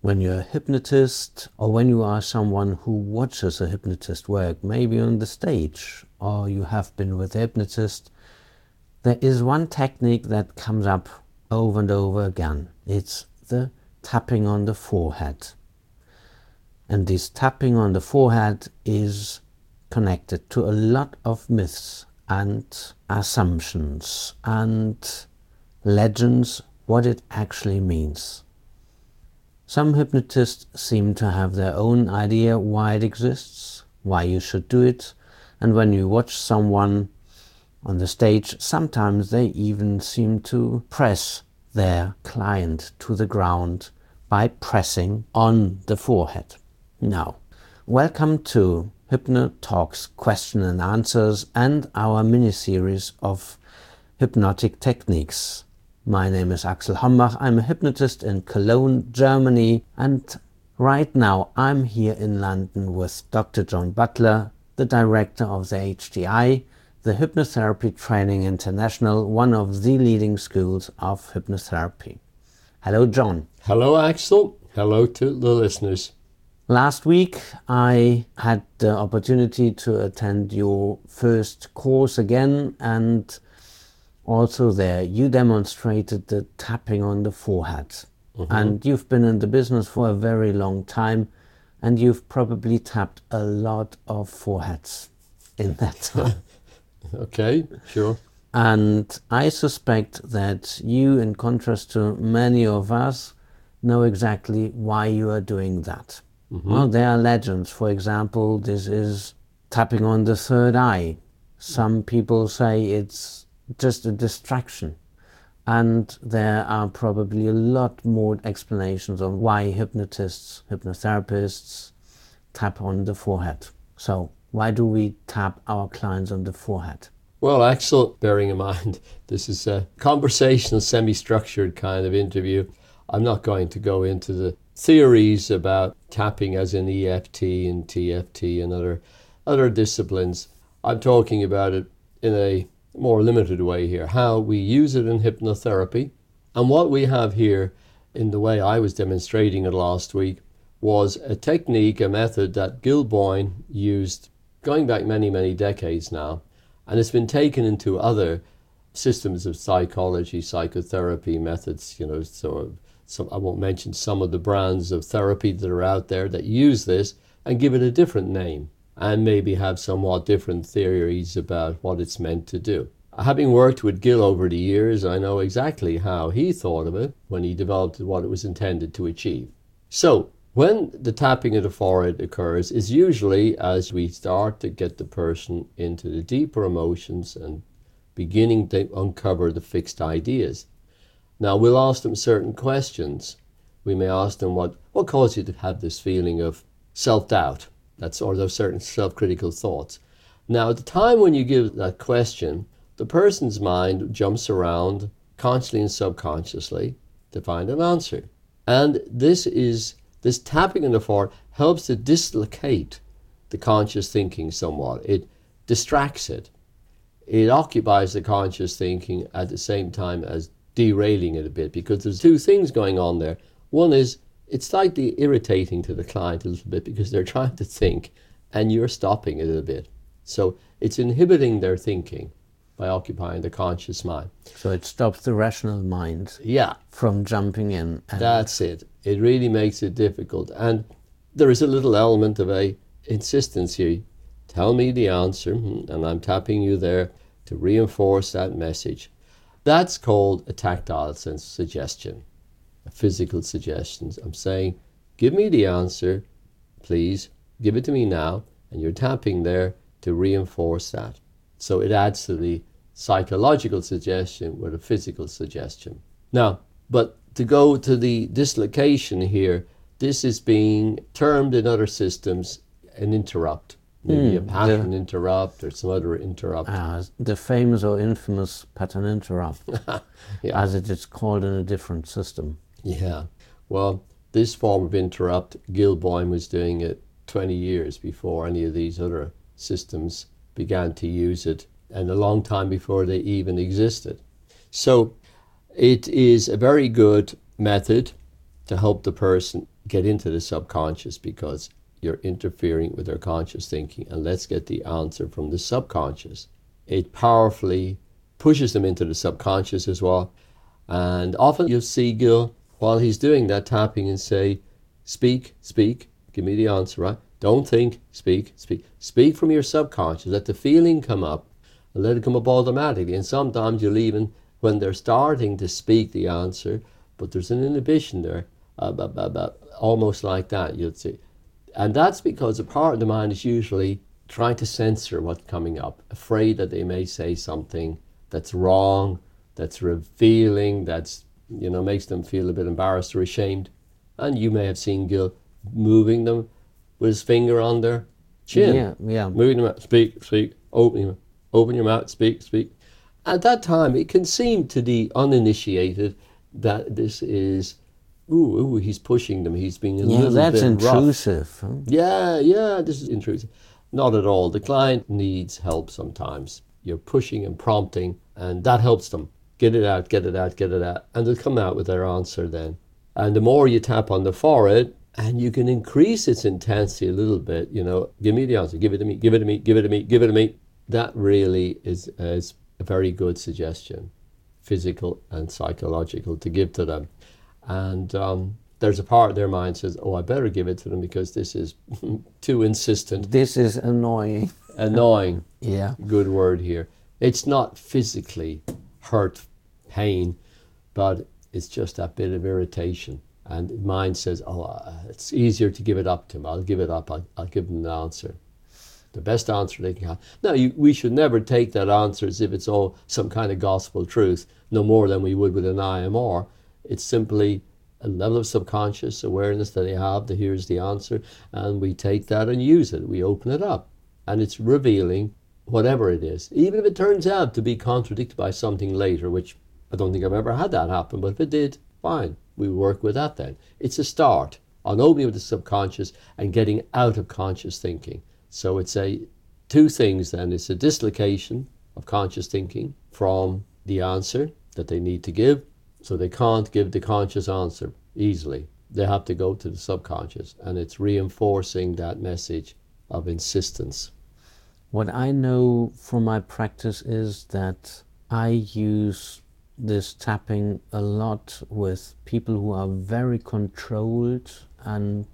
when you're a hypnotist or when you are someone who watches a hypnotist work, maybe on the stage, or you have been with a hypnotist, there is one technique that comes up over and over again. It's the tapping on the forehead. And this tapping on the forehead is connected to a lot of myths and assumptions and legends, what it actually means. Some hypnotists seem to have their own idea why it exists, why you should do it, and when you watch someone on the stage, sometimes they even seem to press their client to the ground by pressing on the forehead. Now, welcome to Hypnotalks Question and Answers and our mini-series of hypnotic techniques. My name is Axel Hombach. I'm a hypnotist in Cologne, Germany, and right now I'm here in London with Dr. John Butler, the director of the HTI, the Hypnotherapy Training International, one of the leading schools of hypnotherapy. Hello, John. Hello, Axel. Hello to the listeners. Last week I had the opportunity to attend your first course again, and also there you demonstrated the tapping on the forehead. Mm-hmm. And you've been in the business for a very long time, and you've probably tapped a lot of foreheads in that time. Okay, sure. And I suspect that you, in contrast to many of us, know exactly why you are doing that. Mm-hmm. Well, there are legends. For example, this is tapping on the third eye. Some people say it's just a distraction. And there are probably a lot more explanations on why hypnotists, hypnotherapists tap on the forehead. So why do we tap our clients on the forehead? Well, Axel, bearing in mind this is a conversational, semi-structured kind of interview, I'm not going to go into the theories about tapping as in EFT and TFT and other disciplines. I'm talking about it in a more limited way here, how we use it in hypnotherapy. And what we have here, in the way I was demonstrating it last week, was a technique, a method that Gil Boyne used going back many, many decades now. And it's been taken into other systems of psychology, psychotherapy methods, so I won't mention some of the brands of therapy that are out there that use this and give it a different name and maybe have somewhat different theories about what it's meant to do. Having worked with Gil over the years, I know exactly how he thought of it when he developed what it was intended to achieve. So when the tapping of the forehead occurs is usually as we start to get the person into the deeper emotions and beginning to uncover the fixed ideas. Now, we'll ask them certain questions. We may ask them what caused you to have this feeling of self-doubt, or those certain self-critical thoughts. Now, at the time when you give that question, the person's mind jumps around consciously and subconsciously to find an answer. And this tapping on the forehead helps to dislocate the conscious thinking somewhat. It distracts it. It occupies the conscious thinking at the same time as derailing it a bit, because there's two things going on there. One is it's slightly irritating to the client a little bit because they're trying to think and you're stopping it a bit. So it's inhibiting their thinking by occupying the conscious mind. So it stops the rational mind from jumping in. That's it. It really makes it difficult. And there is a little element of a insistence here. Tell me the answer, and I'm tapping you there to reinforce that message. That's called a tactile sense suggestion, a physical suggestion. I'm saying, give me the answer, please, give it to me now, and you're tapping there to reinforce that. So it adds to the psychological suggestion with a physical suggestion. Now, but to go to the dislocation here, this is being termed in other systems an interrupt. Maybe a pattern interrupt or some other interrupt. The famous or infamous pattern interrupt, as it is called in a different system. Yeah. Well, this form of interrupt, Gil Boyne was doing it 20 years before any of these other systems began to use it, and a long time before they even existed. So it is a very good method to help the person get into the subconscious because you're interfering with their conscious thinking, and let's get the answer from the subconscious. It powerfully pushes them into the subconscious as well. And often you'll see Gil, while he's doing that tapping, and say, speak, speak, give me the answer, right? Don't think, speak, speak. Speak from your subconscious. Let the feeling come up and let it come up automatically. And sometimes you'll even, when they're starting to speak the answer, but there's an inhibition there, almost like that, you'll see. And that's because a part of the mind is usually trying to censor what's coming up, afraid that they may say something that's wrong, that's revealing, that's, makes them feel a bit embarrassed or ashamed. And you may have seen Gil moving them with his finger on their chin. Yeah. Moving them out, speak, speak, open your mouth, speak, speak. At that time, it can seem to the uninitiated that this is, he's pushing them, he's being a little bit rough. Yeah, that's intrusive. Huh? Yeah, this is intrusive. Not at all. The client needs help sometimes. You're pushing and prompting, and that helps them. Get it out, get it out, get it out. And they'll come out with their answer then. And the more you tap on the forehead, and you can increase its intensity a little bit, give me the answer, give it to me, give it to me, give it to me, give it to me. That really is a very good suggestion, physical and psychological, to give to them. And there's a part of their mind says, I better give it to them because this is too insistent. This is annoying. Annoying. Yeah. Good word here. It's not physically hurt, pain, but it's just that bit of irritation. And the mind says, it's easier to give it up to him. I'll give it up. I'll give them the answer. The best answer they can have. Now, we should never take that answer as if it's all some kind of gospel truth, no more than we would with an IMR. It's simply a level of subconscious awareness that they have that here's the answer, and we take that and use it. We open it up, and it's revealing whatever it is. Even if it turns out to be contradicted by something later, which I don't think I've ever had that happen, but if it did, fine. We work with that then. It's a start on opening of the subconscious and getting out of conscious thinking. So it's two things then. It's a dislocation of conscious thinking from the answer that they need to give. So they can't give the conscious answer easily. They have to go to the subconscious, and it's reinforcing that message of insistence. What I know from my practice is that I use this tapping a lot with people who are very controlled and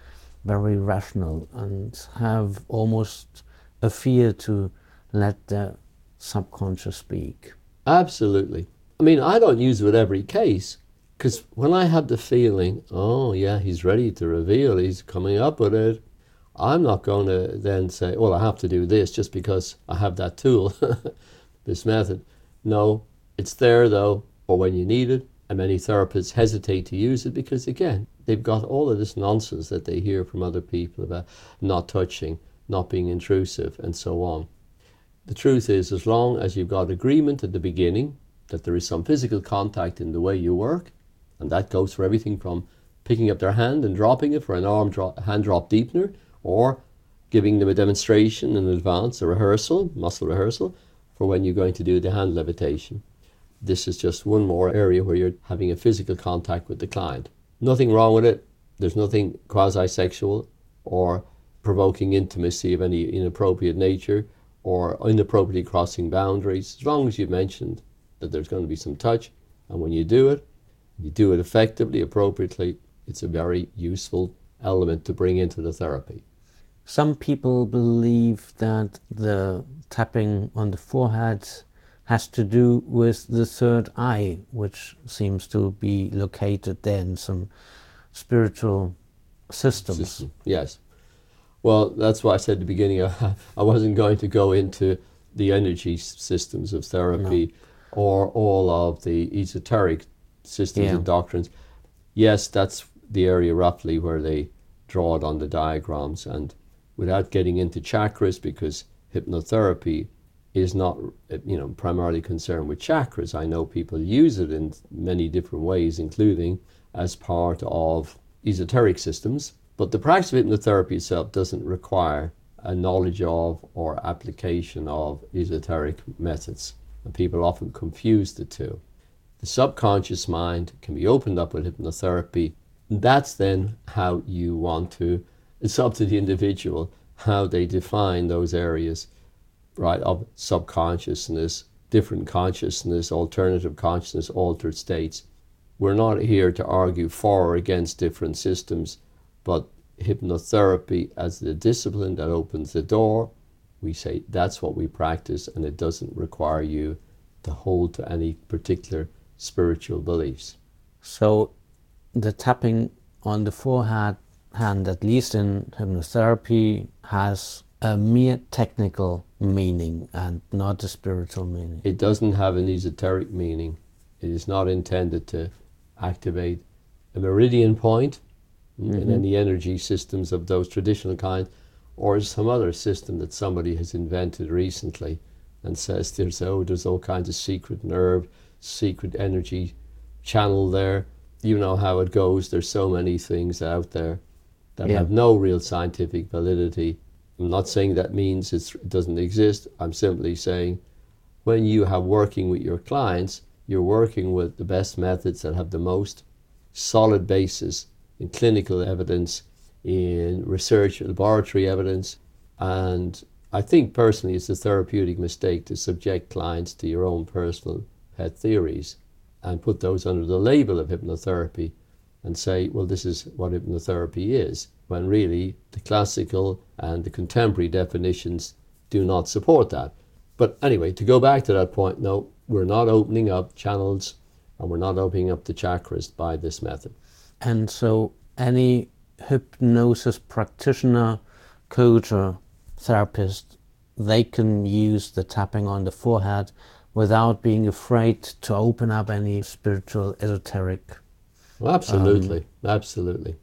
very rational and have almost a fear to let their subconscious speak. Absolutely. I mean, I don't use it with every case, because when I have the feeling, he's ready to reveal, he's coming up with it, I'm not going to then say, I have to do this just because I have that tool, this method. No, it's there though, for when you need it. And many therapists hesitate to use it because, again, they've got all of this nonsense that they hear from other people about not touching, not being intrusive, and so on. The truth is, as long as you've got agreement at the beginning that there is some physical contact in the way you work, and that goes for everything from picking up their hand and dropping it for an hand drop deepener, or giving them a demonstration in advance, a rehearsal, muscle rehearsal, for when you're going to do the hand levitation. This is just one more area where you're having a physical contact with the client. Nothing wrong with it. There's nothing quasi-sexual or provoking intimacy of any inappropriate nature or inappropriately crossing boundaries, as long as you've mentioned that there's going to be some touch. And when you do it effectively, appropriately, it's a very useful element to bring into the therapy. Some people believe that the tapping on the forehead has to do with the third eye, which seems to be located there in some spiritual systems. Yes. Well, that's why I said at the beginning I wasn't going to go into the energy systems of therapy or all of the esoteric systems and doctrines. Yes, that's the area roughly where they draw it on the diagrams, and without getting into chakras, because hypnotherapy is not primarily concerned with chakras. I know people use it in many different ways, including as part of esoteric systems, but the practice of hypnotherapy itself doesn't require a knowledge of or application of esoteric methods, and people often confuse the two. The subconscious mind can be opened up with hypnotherapy That's then how you want to, it's up to the individual how they define those areas, right, of subconsciousness, different consciousness, alternative consciousness, altered states. We're not here to argue for or against different systems, but hypnotherapy as the discipline that opens the door, we say that's what we practice, and it doesn't require you to hold to any particular spiritual beliefs. So the tapping on the forehead hand, at least in hypnotherapy, has a mere technical meaning and not a spiritual meaning. It doesn't have an esoteric meaning. It is not intended to activate a meridian point in any energy systems of those traditional kind, or some other system that somebody has invented recently and says there's all kinds of secret nerve, secret energy channel there. You know how it goes. There's so many things out there that have no real scientific validity. I'm not saying that means it doesn't exist. I'm simply saying when you have working with your clients, you're working with the best methods that have the most solid basis in clinical evidence, in research, laboratory evidence. And I think personally it's a therapeutic mistake to subject clients to your own personal pet theories and put those under the label of hypnotherapy and say, well, this is what hypnotherapy is, when really the classical and the contemporary definitions do not support that. But anyway, to go back to that point, no, we're not opening up channels and we're not opening up the chakras by this method. And so any hypnosis practitioner, coach or therapist, they can use the tapping on the forehead without being afraid to open up any spiritual, esoteric. Well, absolutely, absolutely.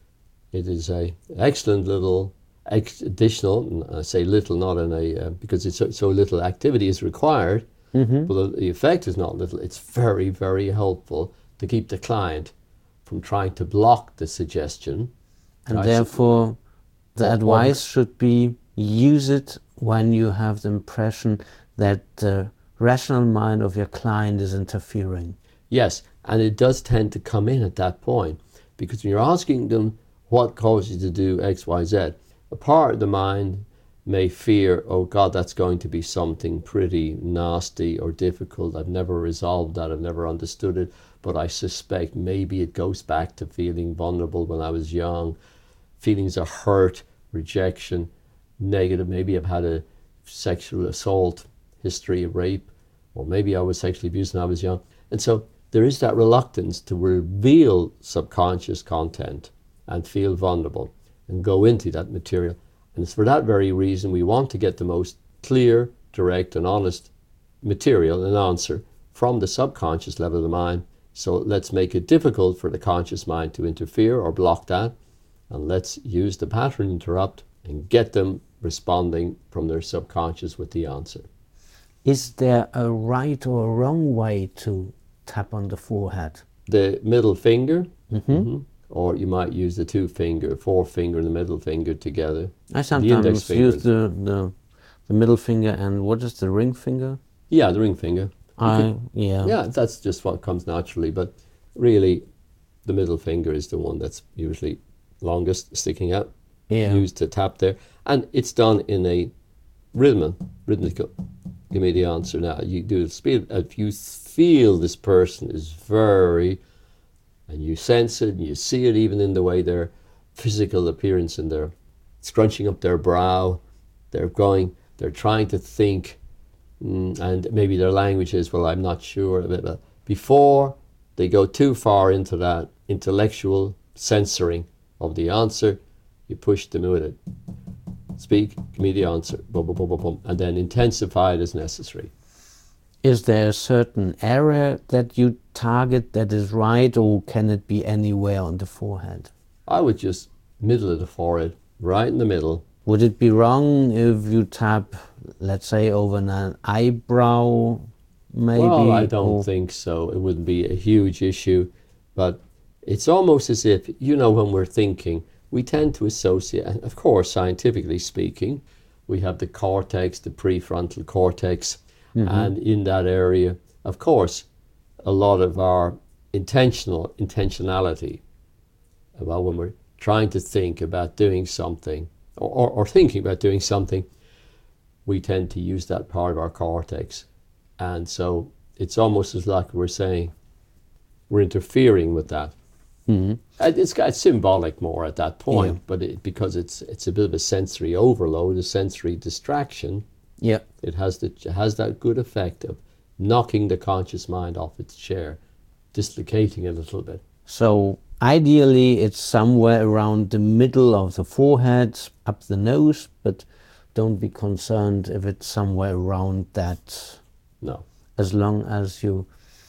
It is a excellent little additional, and I say little not in a, because it's so little activity is required, but the effect is not little. It's very, very helpful to keep the client from trying to block the suggestion. And therefore, the advice should be use it when you have the impression that the rational mind of your client is interfering. Yes, and it does tend to come in at that point, because when you're asking them what causes you to do X, Y, Z, a part of the mind may fear, oh God, that's going to be something pretty nasty or difficult. I've never resolved that. I've never understood it. But I suspect maybe it goes back to feeling vulnerable when I was young, feelings of hurt, rejection, negative. Maybe I've had a sexual assault history of rape, or maybe I was sexually abused when I was young. And so there is that reluctance to reveal subconscious content and feel vulnerable and go into that material. And it's for that very reason we want to get the most clear, direct and honest material and answer from the subconscious level of the mind. So let's make it difficult for the conscious mind to interfere or block that, and let's use the pattern interrupt and get them responding from their subconscious with the answer. Is there a right or a wrong way to tap on the forehead? The middle finger, or you might use the forefinger and the middle finger together. I sometimes use the middle finger, and what is the ring finger? Yeah, the ring finger. Yeah, that's just what comes naturally, but really the middle finger is the one that's usually longest, sticking out, used to tap there. And it's done in a rhythmical. Give me the answer now. You do the speed. If you feel this person is and you sense it, and you see it even in the way their physical appearance and their scrunching up their brow, they're trying to think, and maybe their language is, well, I'm not sure. Before they go too far into that intellectual censoring of the answer, you push them with it. Speak, give me the answer, boom, boom, boom, boom, boom, and then intensify it as necessary. Is there a certain area that you target that is right, or can it be anywhere on the forehead? I would just middle of the forehead, right in the middle. Would it be wrong if you tap, let's say, over an eyebrow, maybe? Well, I don't think so. It wouldn't be a huge issue, but it's almost as if, when we're thinking, we tend to associate, and of course, scientifically speaking, we have the cortex, the prefrontal cortex, and in that area, of course, a lot of our intentionality about when we're trying to think about doing something or thinking about doing something, we tend to use that part of our cortex. And so it's almost as like we're saying we're interfering with that. Mm-hmm. It's symbolic more at that point, Yeah. but because it's a bit of a sensory overload, a sensory distraction, Yeah. it has that good effect of knocking the conscious mind off its chair, dislocating it a little bit. So ideally it's somewhere around the middle of the forehead, up the nose, but don't be concerned if it's somewhere around that, No. as long as you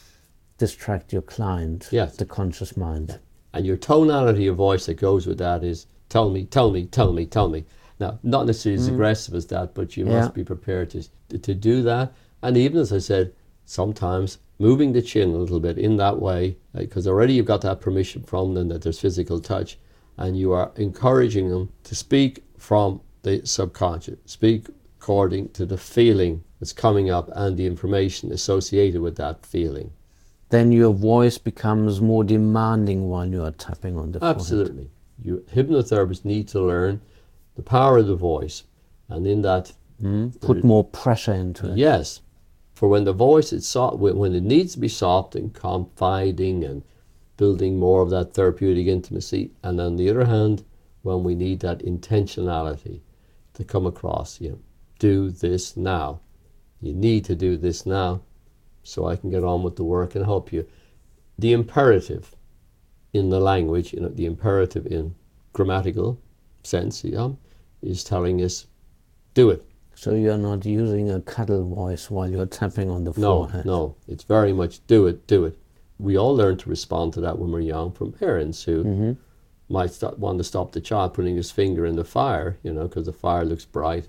distract your client, Yes. the conscious mind. And your tonality of voice that goes with that is tell me, tell me, tell me, tell me. Now, not necessarily as aggressive as that, but you must be prepared to do that. And even as I said, sometimes moving the chin a little bit in that way, because already you've got that permission from them that there's physical touch, and you are encouraging them to speak from the subconscious, speak according to the feeling that's coming up and the information associated with that feeling. Then your voice becomes more demanding while you are tapping on the forehead. Absolutely. Hypnotherapists need to learn the power of the voice, and in that Put more pressure into it. yes, for when the voice is soft, when it needs to be soft and confiding and building more of that therapeutic intimacy, and on the other hand, when we need that intentionality to come across, do this now. You need to do this now so I can get on with the work and help you. The imperative in the language, the imperative in grammatical sense, is telling us, do it. So you're not using a cuddle voice while you're tapping on the forehead. No, it's very much do it, do it. We all learn to respond to that when we're young from parents who might want to stop the child putting his finger in the fire, because the fire looks bright.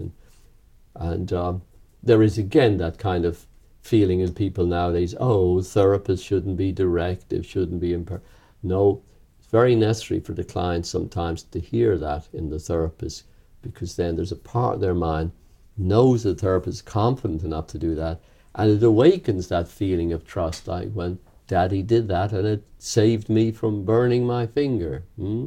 And there is again that kind of feeling in people nowadays, therapists shouldn't be directive, shouldn't be No, it's very necessary for the client sometimes to hear that in the therapist, because then there's a part of their mind knows the therapist is confident enough to do that, and it awakens that feeling of trust, like when Daddy did that and it saved me from burning my finger.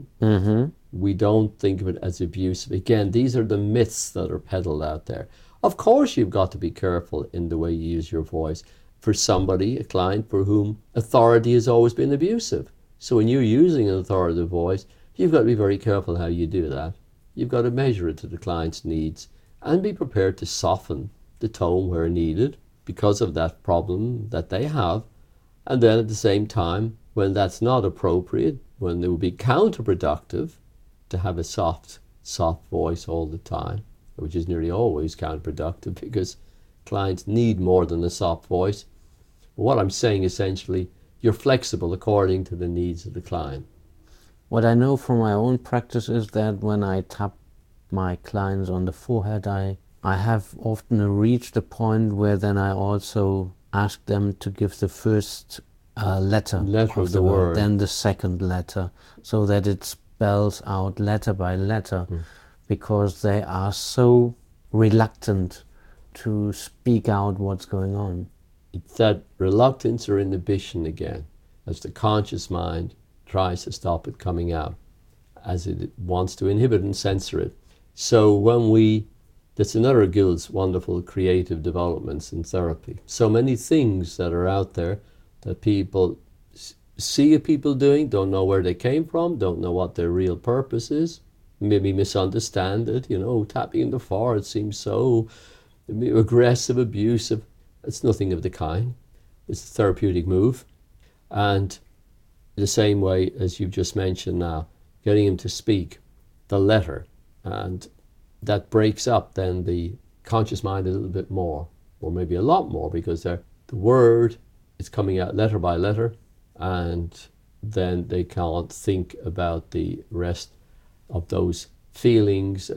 We don't think of it as abusive. Again, these are the myths that are peddled out there. Of course you've got to be careful in the way you use your voice for somebody, a client for whom authority has always been abusive. So when you're using an authoritative voice, you've got to be very careful how you do that. You've got to measure it to the client's needs and be prepared to soften the tone where needed because of that problem that they have. And then at the same time, when that's not appropriate, when it would be counterproductive to have a soft voice all the time, which is nearly always counterproductive because clients need more than a soft voice. What I'm saying essentially, you're flexible according to the needs of the client. What I know from my own practice is that when I tap my clients on the forehead, I have often reached a point where then I also ask them to give the first letter of the word, then the second letter, so that it spells out letter by letter, because they are so reluctant to speak out what's going on. It's that reluctance or inhibition again, as the conscious mind tries to stop it coming out, as it wants to inhibit and censor it. So that's another of Gil's wonderful creative developments in therapy. So many things that are out there that people see people doing, don't know where they came from, don't know what their real purpose is, maybe misunderstand it, tapping the forehead seems so aggressive, abusive. It's nothing of the kind. It's a therapeutic move. And the same way as you've just mentioned now, getting him to speak the letter, and that breaks up then the conscious mind a little bit more, or maybe a lot more, because the word is coming out letter by letter, and then they can't think about the rest of those feelings,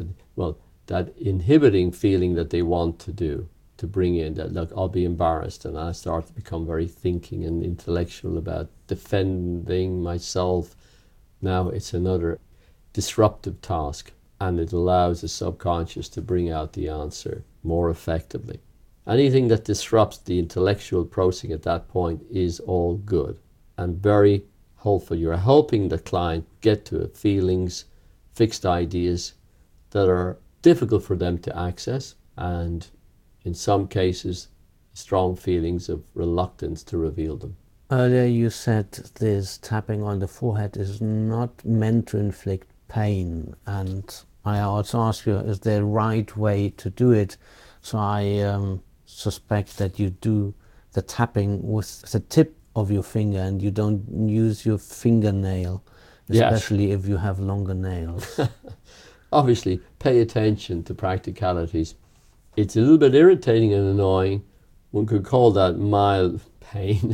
that inhibiting feeling that they want to bring in, that, look, I'll be embarrassed, and I start to become very thinking and intellectual about defending myself. Now it's another disruptive task, and it allows the subconscious to bring out the answer more effectively. Anything that disrupts the intellectual processing at that point is all good and very helpful. You're helping the client get to feelings, fixed ideas that are difficult for them to access, and in some cases, strong feelings of reluctance to reveal them. Earlier you said this tapping on the forehead is not meant to inflict pain, and I also asked you, is there a right way to do it? So I suspect that you do the tapping with the tip of your finger and you don't use your fingernail, especially if you have longer nails. Obviously, pay attention to practicalities. It's a little bit irritating and annoying. One could call that mild pain,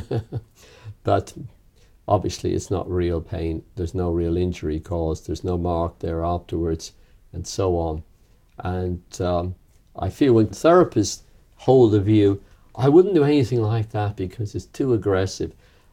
but obviously it's not real pain. There's no real injury caused. There's no mark there afterwards, and so on. And I feel when therapists hold a view, I wouldn't do anything like that because it's too aggressive.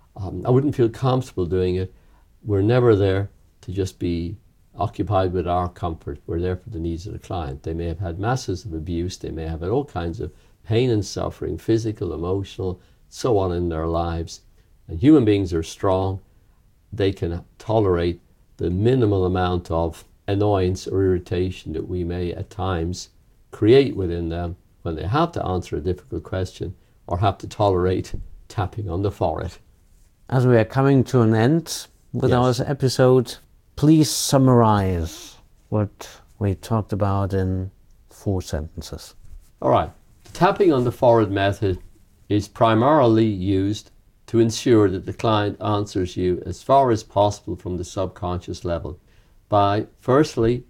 I wouldn't feel comfortable doing it. We're never there to just be occupied with our comfort. We're there for the needs of the client. They may have had masses of abuse. They may have had all kinds of pain and suffering, physical, emotional, so on in their lives. And human beings are strong. They can tolerate the minimal amount of annoyance or irritation that we may at times create within them when they have to answer a difficult question or have to tolerate tapping on the forehead. As we are coming to an end with our episode, please summarize what we talked about in 4 sentences. All right. The tapping on the forehead method is primarily used to ensure that the client answers you as far as possible from the subconscious level by, firstly,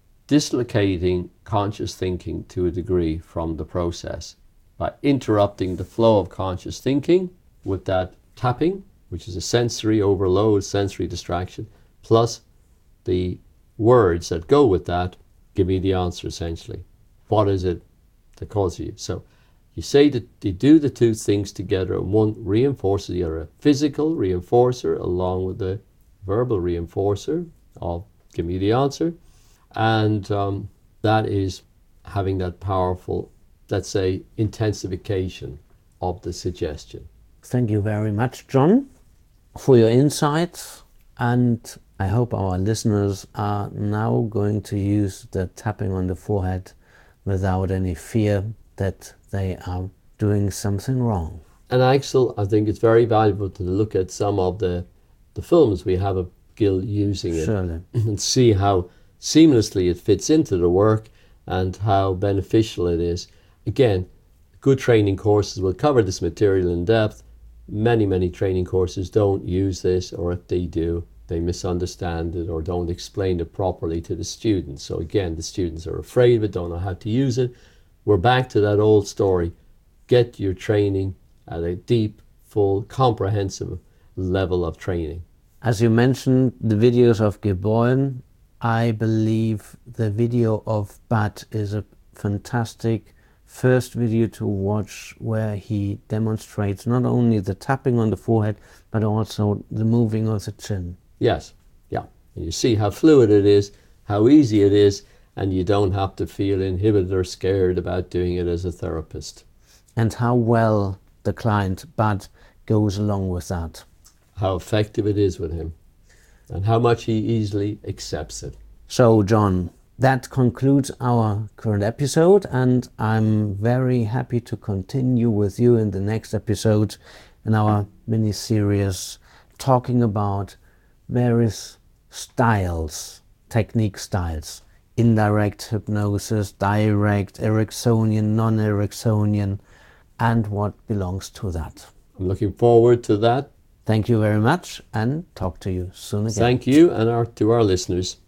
dislocating conscious thinking to a degree from the process, by interrupting the flow of conscious thinking with that tapping, which is a sensory overload, sensory distraction, plus the words that go with that. Give me the answer, essentially. What is it that causes you? So you say that you do the two things together, and one reinforces the other. A physical reinforcer along with the verbal reinforcer of give me the answer. And that is having that powerful, let's say, intensification of the suggestion. Thank you very much, John, for your insights. And I hope our listeners are now going to use the tapping on the forehead without any fear that they are doing something wrong. And Axel, I think it's very valuable to look at some of the films we have of Gil using it. Surely. And see how seamlessly it fits into the work and how beneficial it is. Again, good training courses will cover this material in depth. Many training courses don't use this, or if they do, they misunderstand it or don't explain it properly to the students. So again, the students are afraid of it, don't know how to use it. We're back to that old story. Get your training at a deep, full, comprehensive level of training. As you mentioned, the videos of Gil Boyan, I believe the video of Bud is a fantastic first video to watch, where he demonstrates not only the tapping on the forehead, but also the moving of the chin. Yes, yeah. And you see how fluid it is, how easy it is, and you don't have to feel inhibited or scared about doing it as a therapist. And how well the client, Bud, goes along with that. How effective it is with him, and how much he easily accepts it. So, John, that concludes our current episode, and I'm very happy to continue with you in the next episode in our mini-series talking about various styles, technique styles, indirect hypnosis, direct, Ericksonian, non-Ericksonian, and what belongs to that. I'm looking forward to that. Thank you very much, and talk to you soon again. Thank you, and to our listeners.